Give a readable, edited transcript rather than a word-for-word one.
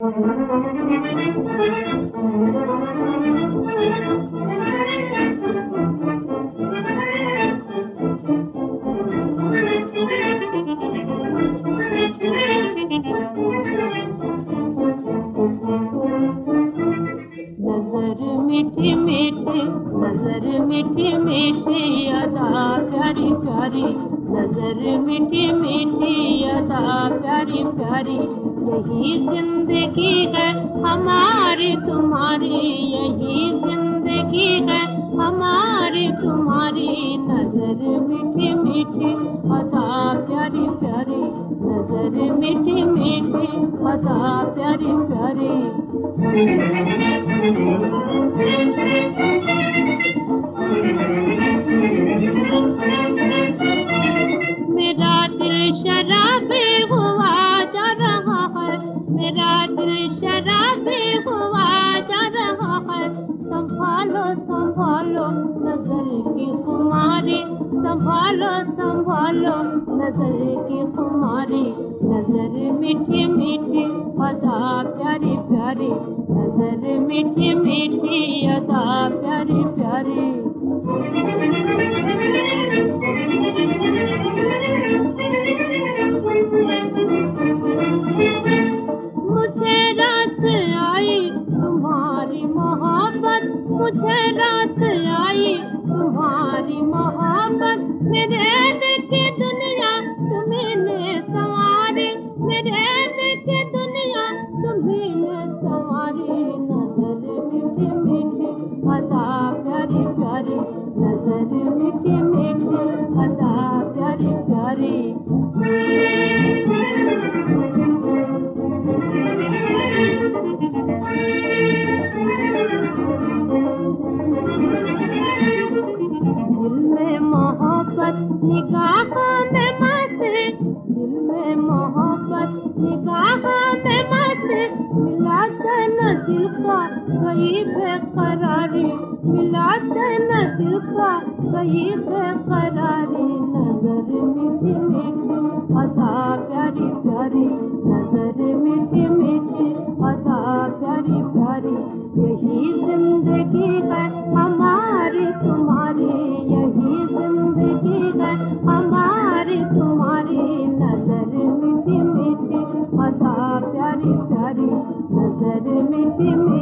मीठी मीठी नजर, मीठी मीठी अदा प्यारी प्यारी नजर, मीठी मीठी अदा प्यारी प्यारी। यही जिंदगी है हमारी तुम्हारी, यही जिंदगी है हमारी तुम्हारी। नजर मीठी मीठी अदा प्यारी प्यारी नजर, मीठी मीठी अदा प्यारी प्यारी। मेरा दिल शराबी हुआ जा रहा है, मेरा दिल शराबी हुआ जा रहा है। संभालो संभालो नजर की खुमारी, संभालो संभालो नजर की खुमारी। नजर मीठी मीठी अदा प्यारी प्यारी नजर, मीठी मीठी अदा प्यारी प्यारी। मुझे रात आई तुम्हारी मोहब्बत, मुझे रात आई तुम्हारी मोहब्बत। मेरे दिल की दुनिया तुम्हीं ने संवारी, मेरे दिल की दुनिया तुम्हीं ने संवारी। नजर मीठी मीठी अदा प्यारी प्यारी नजर, मीठी मीठी अदा प्यारी प्यारी। दिल में मोहब्बत निगाहों में मस्ती, दिल में मोहब्बत निगाहों में मस्ती। मिला न दिल का गई बेकरारी, मिला न दिल का गई बेकरारी। नजर मीठी मीठी अदा प्यारी प्यारी नजर, मीठी मीठी अदा प्यारी प्यारी। यही जिंदगी है हमारी तुम्हारी, यही जिंदगी है हमारी तुम्हारी। नजर मीठी मीठी अदा प्यारी प्यारी नजर, मीठी मीठी